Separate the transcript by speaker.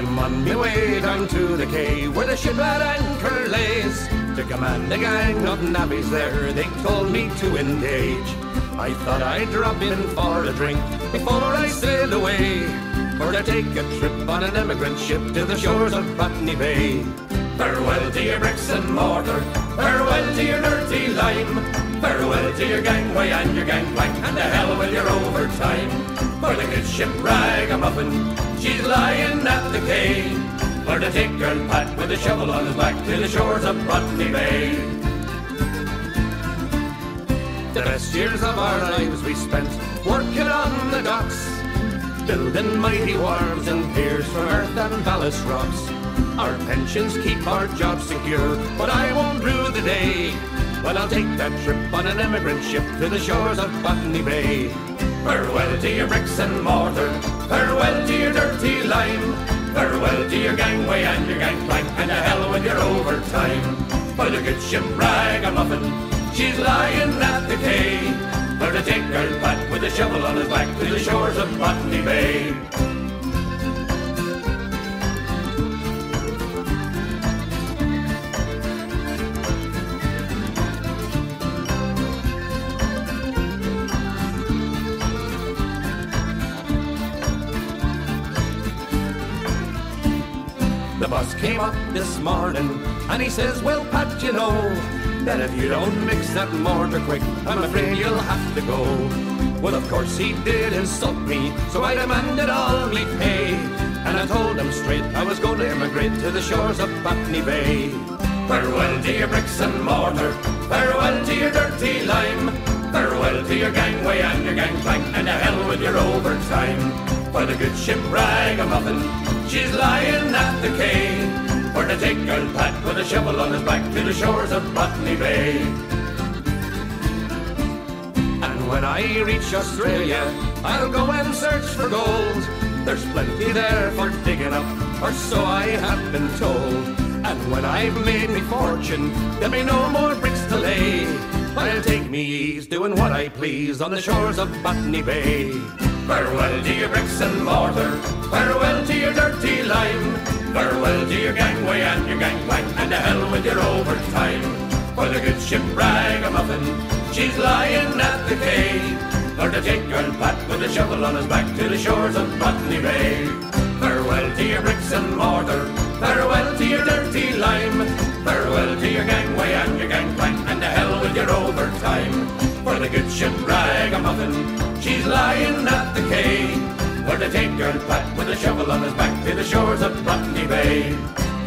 Speaker 1: I'm on my way down to the quay where the ship at anchor lays, to command a gang of navvies there they told me to engage. I thought I'd drop in for a drink before I sailed away, for to take a trip on an emigrant ship to the shores of Botany Bay. Farewell to your bricks and mortar, farewell to your dirty lime, farewell to your gangway and your gangplank, and to hell with your overtime. For the good ship Ragamuffin, she's lying at the quay, for to take Earl Pat with a shovel on his back to the shores of Botany Bay. The best years of our lives we spent working on the docks, building mighty wharves and piers from earth and ballast rocks. Our pensions keep our jobs secure, but I won't rue the day when I'll take that trip on an emigrant ship to the shores of Botany Bay. Farewell to your bricks and mortar, farewell to your dirty lime, farewell to your gangway and your gangplank, and to hell with your overtime. For the good ship Ragamuffin, she's lying at the quay, for to take Earl Pat with a shovel on his back to the shores of Botany Bay. The boss came up this morning and he says, well, Pat, you know that if you don't mix that mortar quick, I'm afraid you'll have to go. Well, of course he did insult me, so I demanded all me pay, and I told him straight I was going to emigrate to the shores of Botany Bay. Farewell to your bricks and mortar, farewell to your dirty lime, farewell to your gangway and your gangplank, and to hell with your overtime. For the good ship Ragamuffin, she's lying at the quay, for to take Earl Pat with a shovel on his back to the shores of Botany Bay. And when I reach Australia, I'll go and search for gold. There's plenty there for digging up, or so I have been told. And when I've made me fortune, there'll be no more bricks to lay. I'll take me ease doing what I please on the shores of Botany Bay. Farewell to your bricks and mortar, farewell to your dirty lime, farewell to your gangway and your gangplank, and to hell with your overtime. For the good ship Ragamuffin, she's lying at the quay, for to take Earl Pat with a shovel on his back to the shores of Botany Bay. Farewell to your bricks and mortar, farewell to your dirty lime, farewell to your gangway and your gangplank, and to hell with your overtime. For the good ship Ragamuffin, she's lying at the quay, for to take Earl Pat with a shovel on his back to the shores of Botany Bay.